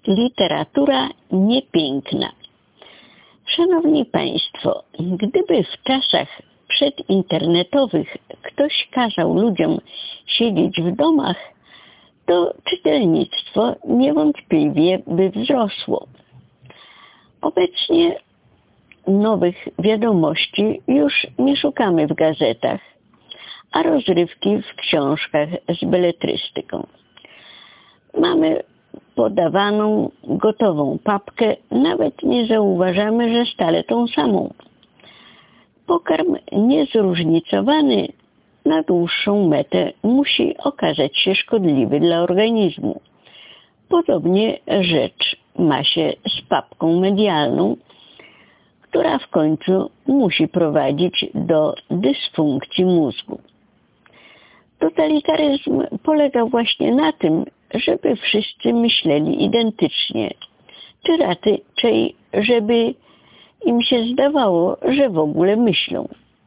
Literatura niepiękna. Szanowni Państwo, gdyby w czasach przedinternetowych ktoś kazał ludziom siedzieć w domach, to czytelnictwo niewątpliwie by wzrosło. Obecnie nowych wiadomości już nie szukamy w gazetach, a rozrywki w książkach z beletrystyką. Mamy podawaną gotową papkę, nawet nie zauważamy, że stale tą samą. Pokarm niezróżnicowany na dłuższą metę musi okazać się szkodliwy dla organizmu. Podobnie rzecz ma się z papką medialną, która w końcu musi prowadzić do dysfunkcji mózgu. Totalitaryzm polega właśnie na tym, żeby wszyscy myśleli identycznie, czy raczej, żeby im się zdawało, że w ogóle myślą.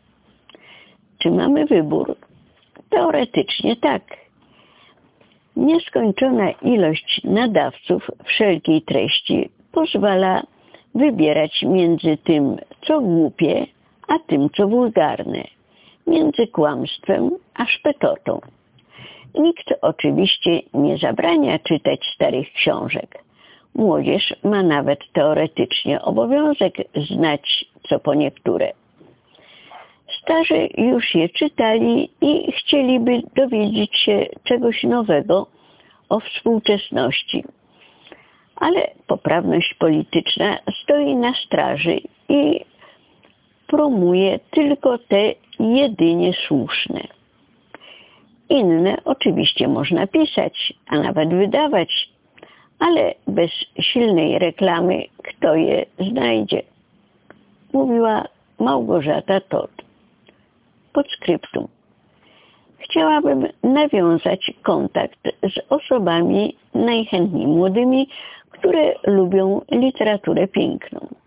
Czy mamy wybór? Teoretycznie tak. Nieskończona ilość nadawców wszelkiej treści pozwala wybierać między tym, co głupie, a tym, co wulgarne, między kłamstwem a szpetotą. Nikt oczywiście nie zabrania czytać starych książek. Młodzież ma nawet teoretycznie obowiązek znać co po niektóre. Starzy już je czytali i chcieliby dowiedzieć się czegoś nowego o współczesności. Ale poprawność polityczna stoi na straży i promuje tylko te jedynie słuszne. Inne oczywiście można pisać, a nawet wydawać, ale bez silnej reklamy kto je znajdzie? Mówiła Małgorzata Todd. Podskryptum. Chciałabym nawiązać kontakt z osobami najchętniej młodymi, które lubią literaturę piękną.